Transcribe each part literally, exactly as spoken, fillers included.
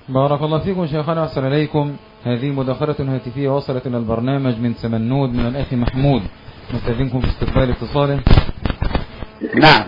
بارك الله فيكم شيخنا وأحسن إليكم. هذه مداخلة هاتفية وصلت إلى البرنامج من سمنود من الأخ محمود، نستأذنكم في استقبال اتصاله. نعم.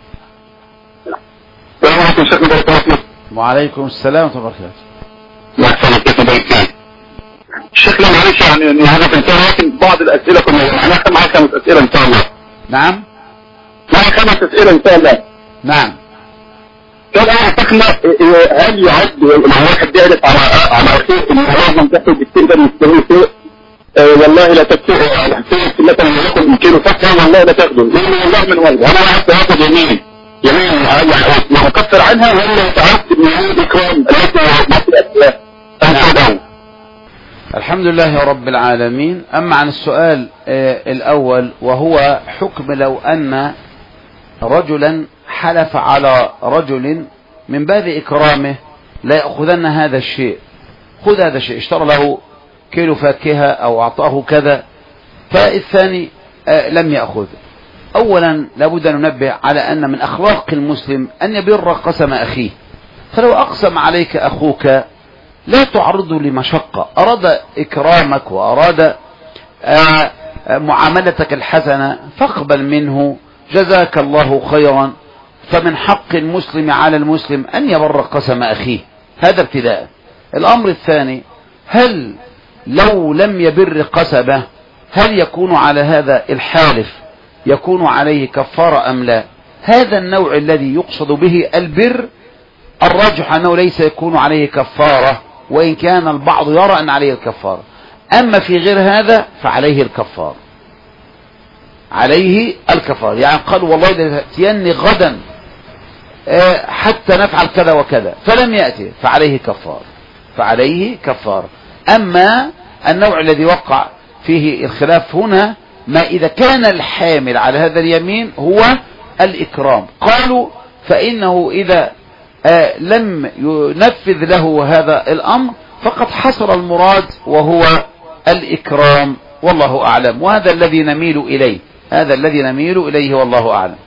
السلام عليكم شيخنا بارك الله فيك. وعليكم السلام ورحمة الله وبركاته. مرحبا كيف بارك شيخنا معلش يعني يعني هذا كان لكن بعض الأسئلة كنا معنا معي خمس أسئلة إن شاء الله. نعم. معي خمس أسئلة إن شاء الله. نعم. كان أعتقنا هل يعد مع واحد يعرف على على أخيه إن هذا منتخب يقدر يستوي شيء والله لا تكتئ على حسين مثلا يكون يمكنه فتحة والله لا تاخده لأن والله من والده أنا عارف هاخد يميني يمين يعني مكفر عنها ولا تعرفت إن هذا الإكرام التي ما في أسئلة. الحمد لله رب العالمين. أما عن السؤال آه الأول وهو حكم لو أن رجلا حلف على رجل من باب إكرامه لا يأخذن هذا الشيء، خذ هذا الشيء، اشترى له كيلو فاكهة أو أعطاه كذا، فالثاني آه لم يأخذ. أولا لابد أن ننبه على أن من أخلاق المسلم أن يبر قسم أخيه، فلو أقسم عليك أخوك لا تعرضه لمشقة، أراد إكرامك وأراد آه معاملتك الحسنة فاقبل منه، جزاك الله خيرا. فمن حق المسلم على المسلم أن يبر قسم أخيه، هذا ابتداء. الأمر الثاني، هل لو لم يبر قسمه هل يكون على هذا الحالف يكون عليه كفارة أم لا؟ هذا النوع الذي يقصد به البر الراجح أنه ليس يكون عليه كفارة، وإن كان البعض يرى أن عليه الكفارة. أما في غير هذا فعليه الكفارة، عليه الكفارة. يعني قال والله تأتيني غدا حتى نفعل كذا وكذا فلم يأتي فعليه كفارة، فعليه كفارة. أما النوع الذي وقع فيه الخلاف هنا ما إذا كان الحامل على هذا اليمين هو الإكرام، قالوا فإنه إذا آه لم ينفذ له هذا الأمر فقد حصل المراد وهو الإكرام، والله أعلم. وهذا الذي نميل إليه، هذا الذي نميل إليه والله أعلم.